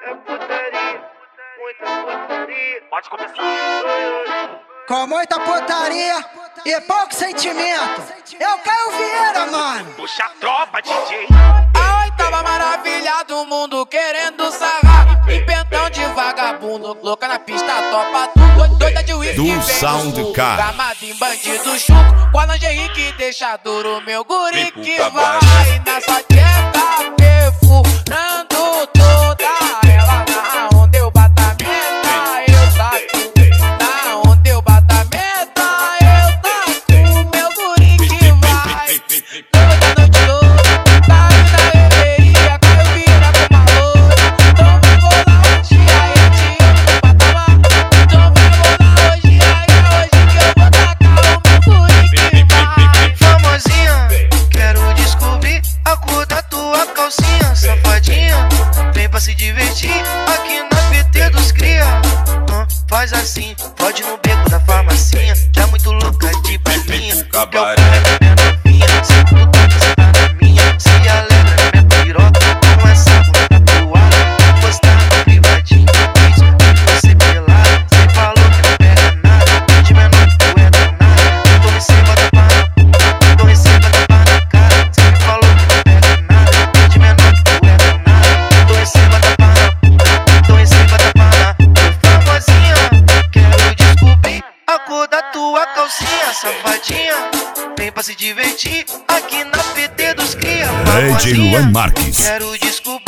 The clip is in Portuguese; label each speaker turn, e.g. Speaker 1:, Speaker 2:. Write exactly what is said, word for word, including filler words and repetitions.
Speaker 1: É putaria, muita putaria.
Speaker 2: Pode começar.
Speaker 3: Com muita putaria e pouco sentimento. Eu Caio Vieira, mano.
Speaker 2: Puxa a tropa, D J.
Speaker 4: A oitava maravilha do mundo querendo sarrar. Empentão de vagabundo, louca na pista, topa tudo. Doida de whisky,
Speaker 5: do
Speaker 4: vem
Speaker 5: Soundcar.
Speaker 4: gamado em bandido chuco. Com a lingerie que deixa duro, meu guri que vai na sua tcheca, perfurando toda ela. Na onde eu bato a meta, eu taco. Na onde eu bato a meta, eu taco. Meu guri que vai toda noite toda. Tá na reveria, Caio Vieira com valor. Então vai rolar hoje, aí eu te amo no patamar. Então vai rolar hoje, aí é hoje que eu vou tacar o meu guri que vai.
Speaker 1: Famosinha, quero descobrir a cor da tua calcinha. Safadinha, vem pra se divertir aqui na P T dos cria. Hum, faz assim, pode no beco da farmacinha. Já muito louca de balinha. Teu pé é minha novinha. Se tu toca, cê tá na minha. Se alegra na minha piroca com essa bunda voada. Postar no privadinho, vídeo de você pelado. Cê falou que não pega nada, de menor que tu é danada. Então receba tapa na bunda, então receba tapa na cara. Cê me falou que não pega nada, de menor que tu é danada. Então receba tapa na bunda, então receba tapa na. Famosinha, quero descobrir a cor da tua calcinha. Safadinha, vem pra se divertir aqui na P T dos cria.
Speaker 5: D J Luan Marques.
Speaker 1: Quero descobrir